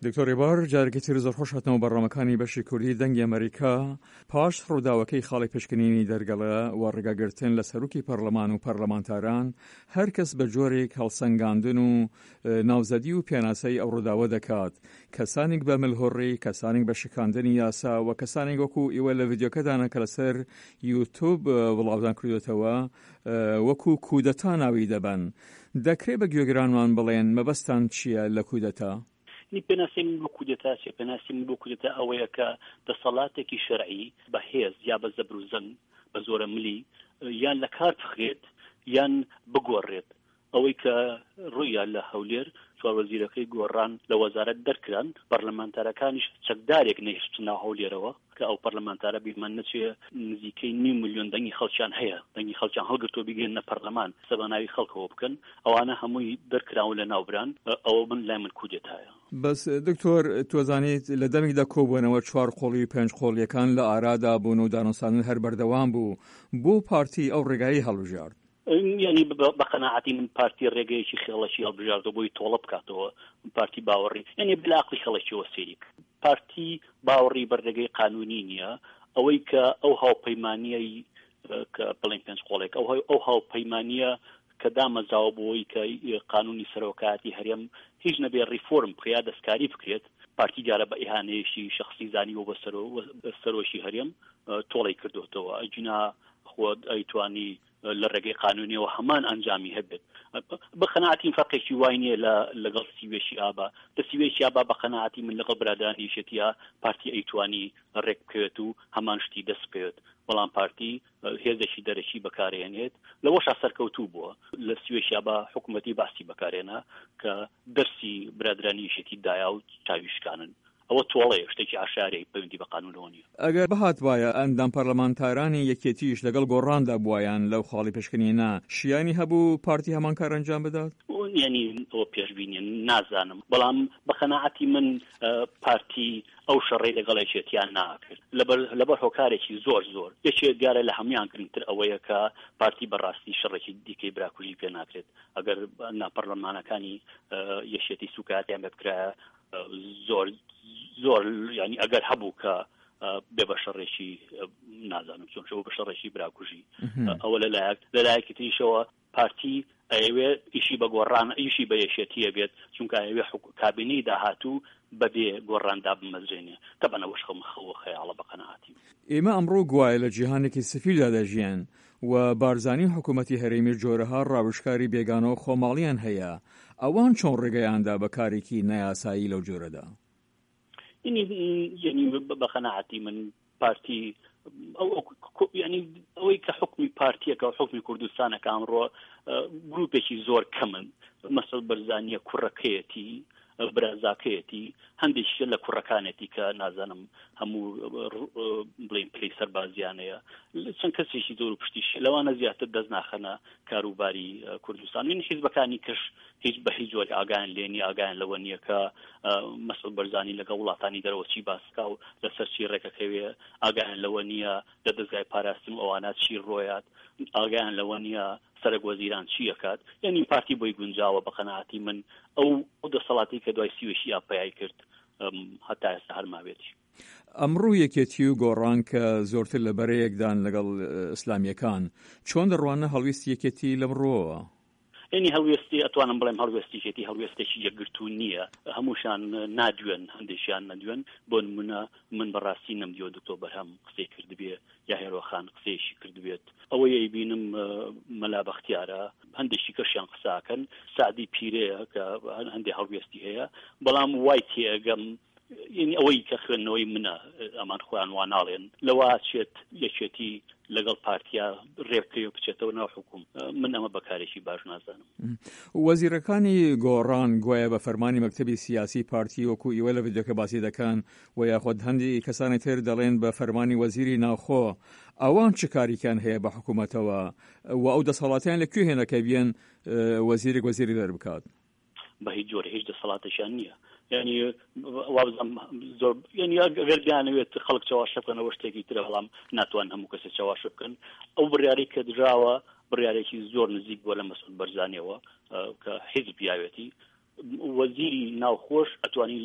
دکتۆر ڕێبار جارێکی تر زۆر خۆش هاتنەوە بەڕێوەمەکانی بەشی کوردی دەنگی ئەمریکا پاش ڕووداوەکەی خاڵی پێشکەنینی دەرگەڵە و ڕێگاگرتن لە سەرۆکی پەرلەمان و پەرلەمانتاران هەر کەس بە جۆرێک هەڵسەنگاندن و ناوزەدی و پێناسەی ئەو ڕووداوە دەکات، کەسانێک بە ملهۆڕی، کەسانێک بە شکاندنی یاسا و کەسانێک وەکو ئێوە لە ڤیدیۆکەدانە کە لەسەر یوتیوب وڵاودان کردوێتەوە وەکو کودەتا ناوی دەبن. دەکرێت بە گوێگرانمان بڵێن مەبەستان چییە لە کودەتا؟ پێناسیم بۆ کودەتا چێ پێناسیم بۆ کودەتا ئەوەیە کە دەسەڵاتێکی شەرعی بە هێز یا بە زەبر و زەنگ بە زۆرە ملی یان لە کار بخرێت یان بگۆڕێت. ئەوەی کە ڕوویان لە هەولێر چوار وەزیرەکەی گۆڕان لە وەزارەت دەرکران، پەرلەمانتارەکانیش چەکدارێک نەیشت ناو هەولێرەوە کە ئەو پەرلەمانتارە بیرمان نەچێ نزیکەی 9 ملیۆن دەنگی خەڵکیان هەیە، دەنگی خەڵکیان هەڵگرتۆ بگەێنە پەرلەمان سەباناوی خەڵکەوە بکەن، ئەوانە هەمووی دەرکراون لە ناوبران. ئەوە من لای من کودێتایە. بەس دکتۆر تۆزانیت لە دەمێکدا کۆبوونەوە 4 قۆڵی و 5 قۆڵیەکان لە ئارادا بوون و دانوساندن هەر بەردەوام بوو، بۆ پارتی ئەو ڕێگایی هەڵبژارد؟ یعنی بە قەناعەتی من پارتی ڕێگەیەکی خێڵەکی هەڵبژاردەوە بۆی تۆڵە بکاتەوە، پارتی باوەڕی یعنی بلاقی خەڵکیەوە سێری پارتی باوەڕی بەردەگەی قانونی نییە. ئەوەی کە ئەو هاوپەیمانیەی کە بڵین 5 قۆڵێک ئەو هاوپەیمانیە کە دامەزاوە بۆی کە قانونی سەرۆکاتی هەرێم هیچ نەبێ ریفۆرم بکرێ دەستکاری بکرێت، پارتی جارە بە ئیهانەیەشی شەخصی زانی و بە سەرۆشی هەرێم تۆڵی کردوتەوە. ئەجنا خۆت ئەیتوانی لە ڕێگەی قانونیەوە هەمان ئەنجامی هەبێت. بە قەناعەتی فەرقێکی وای نییە لەگەڵ سیوێشی ئابا. لە سیوێشی ئابا بە قەناعەتی من لەگەڵ برادرانی یەکێتیە پارتی ئەیتوانی ڕێک بکەوێت و هەمان شتی دەست بکەوێت، بەڵام پارتی هێزێکی دەرەکی بەکارهێنێت لەوەشا سەرکەوتوو بووە. لە سیوێشی ئابا حکوومەتی باسی بەکارهێنا کە دەرسی برادرانی یەکێتی دایا و چاویشکانن. ئەوە تۆڵەیە شتێکی ئاشارەی پەیوەندی بە قانونەوە نیە. ئەگەر بەهات وایە ئەندام پەرلەمانتارانی یەکێتیش لەگەڵ گۆڕاندا بووایان لەو خاڵی پێشکەنینە شیانی هەبوو پارتی هەمان کار ئەنجام بدات؟ یعنی ئەوە پێشبینی نازانم، بەڵام بە قەناعەتی من پارتی ئەو شەڕێی لەگەڵێکێتیان ناکرد لەبەر هۆکارێکی زۆر یەکێک دیارە لە هەمویان گرنگتر ئەوەیە کە پارتی بەڕاستی شەڕێکی دیکەی براکوژی پێ ناکرێت. ئەگەر ناپەرلەمانەکانی یەکێتی سوکاتیان بکرایە زۆر ینی ئەگەر هەبوو کە بێ بە شەڕێکی نازانم چۆن شەوە بە شەڕێکی براکوژی ئەوە لەلایەکی تریشەوە پارتی ئەوێ ئیشی بە گۆڕان ئیشی بە یەکێتیە بێت، چونکە ئەوێ کابینەی داهاتوو بەبێ گۆڕاندا بمەزرێنێ تەبەنەوەش خەوە خەیاڵە بە قەناعەتی. ئێمە ئەمڕۆ گوایە لە جیهانێکی سفیلدا دەژیان و بارزانی حکوومەتی هەرێمی جۆرەها ڕاوشکاری بێگانەوە خۆماڵیان هەیە، ئەوان چۆن ڕێگەیاندا بەکارێکی نایاسایی لەو جۆرەدا؟ یعنی بە قەناعەتی من پارتی ینی ئەوەی کە حکمی پارتیەکە و حکمی کوردستانەکە ئەمڕۆ گروپێکی زۆر کەمن، مەسەڵ بەرزانیە کوڕەکەیەتی برازاکەیەتی هەندێکیە لە کوڕەکانێتی کە نازانم هەموو بڵین پلی سەربازیانەیە چەند کەسێکی زۆر و پشتیش لەوانە زیاتر دەست ناخەنە کاروباری کوردستان. من حیزبەکانی کەش هیچ بە هیچ جۆری ئاگایان لێنی ئاگایان لەوە نییە کە مەسەڵ بەرزانی لەگە وڵاتانی دەرەوە چی باسکا و لەسەر چی ڕێکەکەوێ، ئاگایان لەوە نییە لە دەستگای پاراستن ئەوانە چی ڕۆیات، ئاگایان لەوە نییە سەرک وەزیران چی ئەکات. یعنی پارتی بۆی گونجاوە بە قەناعەتی من ئەو دەسەڵاتی کە دوای سیوێشی ئاپەیای کرد هەتا ئێستا هەرماوێتی. ئەمڕوو یەکێتی و گۆڕان کە زۆرتر لە بەرەیەکدان لەگەڵ ئیسلامیەکان چۆن دەڕوانە هەڵویستی یەکێتی لەمڕۆوە؟ یعنی هەڵوێستی ئەتوانم بڵێم هەڵوێستیشێتی هەڵوێستێکی یەکگرتوو نییە، هەمووشان نادوێن، هەندێکیان نەدوێن. بۆ نمونە من بەڕاستی نەمدیوە دکتۆر بەرهەم قسەی کردبێ یا هێرۆخان قسەیەکی کردبێت. ئەوەی بینم مەلا بەختیارە هەندێکی کەشیان قساکەن، سعدی پیرەیە کە هەندێک هەڵوێستی هەیە، بەڵام وای تێگەم یعنی ئەوەی کە خوێندنەوەی منە ئەمان خۆیان واناڵێن لەوە چێت یەکێتی لەگەڵ پارتیا ڕێبکەوە بچێتەوە ناو حکوم. من ئەمە بەکارێکی باش نازانم. وەزیرەکانی گۆڕان گوایە بە فەرمانی مەکتەبی سیاسی پارتی وەکو ئیوە لە ڤیدیۆکە باسی دەکەن و یاخود هەندی کەسانی تر دەڵێن بە فەرمانی وەزیری ناوخۆ. ئەوان چ کاریکان هەیە بە حکوومەتەوە و ئەو دەسەڵاتیان لەکوێ هێنا کە بیان وەزیرێک وەزیری دەربکات؟ بە هیچ جۆرە هیچ دەسەڵاتێکیان نییە. یعنی وابزم زۆر یعنی ئەگەر بیانەوێت خەڵک چاواشە بکەنەوە شتێکی ترە، بەڵام ناتوان هەموو کەسێک چاواشە بکەن. ئەو بڕیارەی کە دراوە بڕیارێکی زۆر نزیک بووە لە مەسعود بەرزانیەوە کە حیزب یاوێتی وەزیری ناوخۆش ئەتوانی لە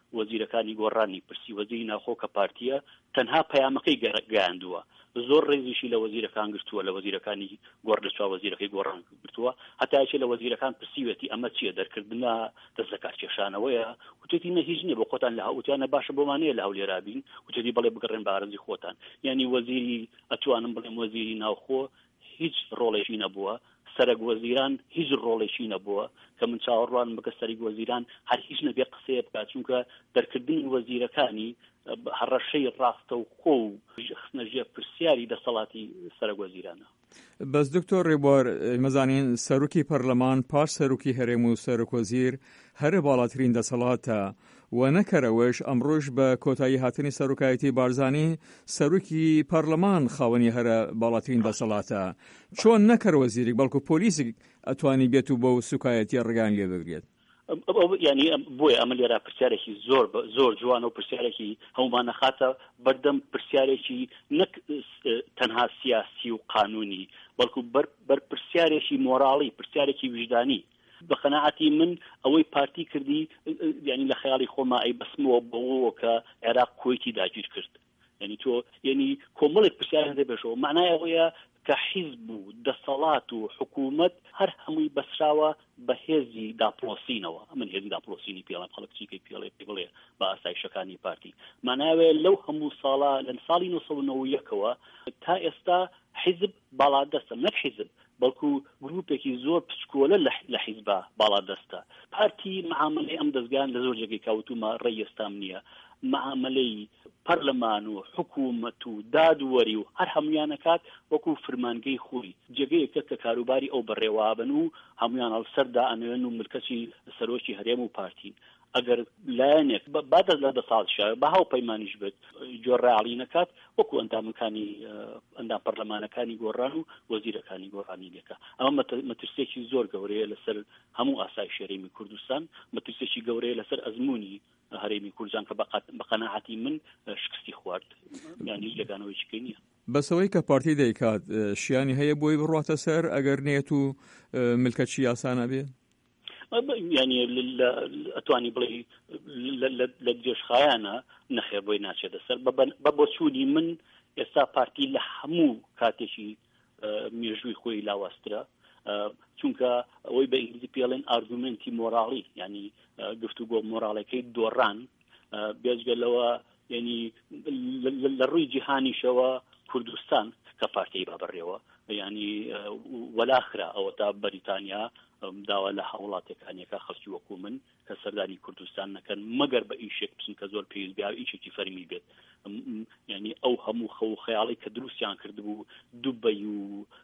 وەزیرەکانی گۆڕانی پرسی وەزیری ناوخۆ کە پارتیە تەنها پەیامەکەی گەیاندووە زۆر ڕێزیشی لە وەزیرەکان گرتووە لە وەزیرەکانی گۆڕ لە چوار وەزیرەکەی گۆڕان گرتووە هەتایشە لە وەزیرەکان پرسیوەتی ئەمە چییە دەرکردنا دەست لە کارکێشانەوەیە وتێتی نە هیچ نییە بۆ خۆتان لە هەوتیانە باشە بۆمانەیە لە هەولێرابین وتێتی بەڵێ بگەڕێن بە ئارەزی خۆتان یعنی وەزیری ئەتوانم بڵێم وەزیری ناوخۆ هیچ ڕۆڵێکی نەبووە سەرک وەزیران هیچ ڕۆڵێکی نەبووە کە من چاوەڕوان بکە سەرک وەزیران هەر هیچ نەبێ قسەیە بکات چونکە دەرکردنی وەزیرەکانی هەڕەشەی ڕاستە و خۆ و نەژێ پرسیاری دەسەڵاتی سەرک وەزیرانە. بەس دکتۆر ڕێبوار مەزانین سەرۆکی پەرلەمان پاش سەرۆکی هەرێم و سەرۆک وەزیر هەرە باڵاترین دەسەڵاتە و نەکەرەوەش ئەمڕۆژ بە کۆتایی هاتنی سەرۆکایەتی بارزانی سەرۆکی پەرلەمان خاوەنی هەرە باڵاترین دەسەڵاتە چۆن نەکەر وەزیرێک بەڵکو پۆلیسێک ئەتوانی بێت و بۆ سوکایەتی ڕگان لێ بگرێت. ینی بۆیە ئەمە لێرا پرسیارێکی زۆر جوانە و پرسیارێکی هەمومانە خاتە بەردەم پرسیارێکی نەک تەنها سیاسی و قانونی بەڵکو بەر پرسیارێکی مۆراڵی پرسیارێکی وجدانی بە قەناعەتی من ئەوەی پارتی کردی ینی لە خەیاڵی خۆما ئەی بەسمەوە بەوە کە عێراق کوێتی داگیر کرد ینی تۆ ینی کۆمەڵێک پرسیار دەبێشەوە معنای ئەوەیە کە حیزب و دەسەڵات و حکوومەت هەر هەمووی بەسراوە بە هێزی داپۆسینەوە من هێزی داپۆسینی پێڵم خەڵک چیکەی پێڵێ بڵێ بە ئاسایشەکانی پارتی معناوێ لەو هەموو ساڵە لە ساڵی 1990ەوە تا ئێستا حیزب باڵادەستە نەک حیزب بەڵکو گروپێکی زۆر پچکۆلە لە حیزبە باڵادەستە پارتی معاملەی ئەم دەستگان لە زۆر جێگەی کاوتومە ڕێی ئێستام نییە معاملەی پەرلەمان و حکوومەت و دادوەری و هەر هەمویانەکات وەکو فرمانگەی خۆی جێگەیەکە کە کاروباری ئەو بەڕێوابن و هەمویان هەڵسەردا ئەنوێن و ملکەتی سەرۆکی هەرێم و پارتی ئەگەر لایەنێک بعد لە دەساڵشە بە هاوپەیمانیش بێت جۆڕاعی نەکات وەکو ئەندام پەرلەمانەکانی گۆڕان و وەزیرەکانی گۆڕانی لێکە ئەمە مەترسێکی زۆر گەورەیە لەسەر هەموو ئاسایشی هەرێمی کوردستان مەترسێکی گەورەیە لەسەر ئەزمموی هەرێمی کوردستان کە بە قەناعەتی من شکستی خوارد یانی لەگانەوەیشکەی نییە بەسەوەی کە پارتی دەیکات شیانی هەیە بۆی بڕاتە سەر ئەگەر نێت و ملکەچی یاسانە بێ ینی ئەتوانی بڵێ لە گێشخایانە نەخێر بۆی ناچێتە سەر بە بۆچوونی من ئێستا پارتی لە هەموو کاتێکی مێژووی خۆی لاوەسترە چونکە ئەوەی بە ئینگلیزی پێڵێن ئارگومنتی مۆراڵی ینی گفتوگۆ مۆراڵەکەی دۆڕان بێجگەلەوە ینی لە ڕووی جیهانیشەوە کوردستان کە پارتی بابڕێەوە ینی وەلاخرا ئەوە تا بەریتانیا داوا لە هاوڵاتەکانیەکە خەڵکی وەکو من کە سەردانی کوردستان نەکەن مەگەر بە ئیشێک بچن کە زۆر پێویست بیا ئیشێکی فەرمی بێت ینی ئەو هەموو خەو خەیاڵی کە دروستیان کردبوو دوبەی و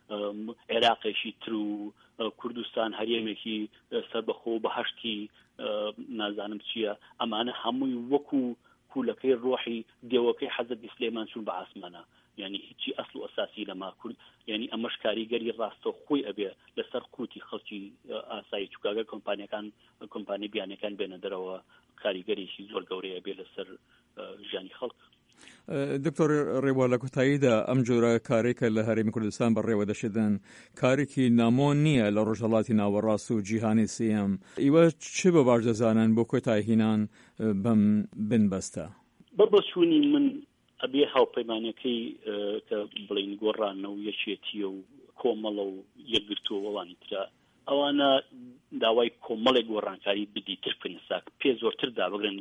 عێراقێکی تر و کوردستان هەرێمێکی سەربەخۆ بەهەشتی نازانم چییە ئەمانە هەمووی وەکو کولەکەی ڕۆحی دێوەکەی حەزەتی سلێمان چوون بە ئاسمانە ینی هیچی ئەسڵ و ئەساسی لەما کورد ینی ئەمەش کاریگەری ڕاستە خۆی ئەبێ لەسەر قوتی خەڵکی ئاسایی چووکاگە کۆمپانی بیانەکان بێنە دەرەوە کاریگەریشی زۆر گەورەیە بێ لەسەر ژیانی خەڵک. دکتۆر ڕێبوار لە کۆتاییدا ئەم جۆرە کارێکە لە هەرێمی کوردستان بەڕێوە دەشێدن کارێکی نامۆن نییە لە ڕۆژهەڵاتی ناوەڕاست و جیهانی سێم ئیوە چ بە باش دەزانن بۆ کۆتایی هینان بەم بنبەستە بەبەچوونی من ئەبێ هاوپەیمانەکەی کە بڵین گۆڕانە و یەکێتیە و کۆمەڵە و یەکگرتووە وەڵانی ترە ئەوانە داوای کۆمەڵێک گۆڕانکاری بدی ترکن ساک پێ زۆرتر دابگرن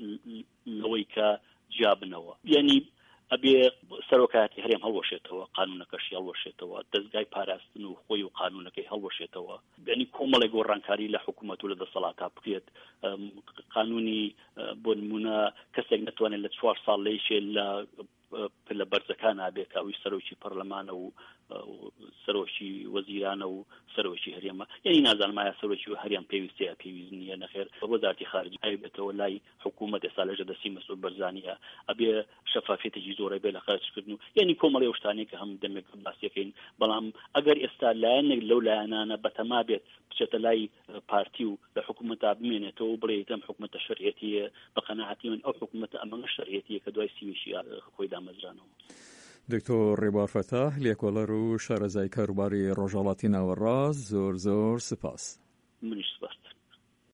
لەوەی کە جیابنەوە یعنی ئەبێ سەرۆکایەتی هەرێم هەڵوەشێتەوە قانونەکەشی هەڵوەشێتەوە دەستگای پاراستن و خۆی و قانونەکەی هەڵوەشێتەوە یعنی کۆمەڵێک گۆڕانکاری لە حکوومەت و لە دەسەڵاتە بکرێت قانونی بۆ نمونە کەسێک نەتوانێت لە 4 ساڵ لەیشێ لە بەرزەکان ئابێت ئەوی سەرۆکی پەرلەمانە و سەرۆکی وەزیرانە و سەرۆکی هەرێمە یعنی نازانم ئایا سەرۆکی هەرێم پێویستەیە پێویست نییە نەخێر بە وەزارەتی خارجی هەیبێتەوە لای حکوومەت ئێستا لەژە دەستی مەسئول بەرزانیە ئەبێ شەفافێتێکی زۆرە بێ لە خەرجکردن و یعنی کۆمەڵی شتانێک کە هەم دەمێک باسیەکەین بەڵام ئەگەر ئێستا لایەنێک لەو لایەنانە بەتەما بێت بچێتە لای پارتی و لە حکوومەتا بمێنێتەوە و بڵێ دەم حکوومەتە شەرعیەتیە بە قەناعەتی من ئەو حکوومەتە ئەمەش شەرعیەتیە کە دوای سیویشی خۆی دامەزرانەوە. دکتۆر ڕێبوار فەتاح لێکۆڵەر و شارەزای کاروباری ڕۆژهەڵاتی ناوەڕاست زۆر سپاس. منیش سپاس.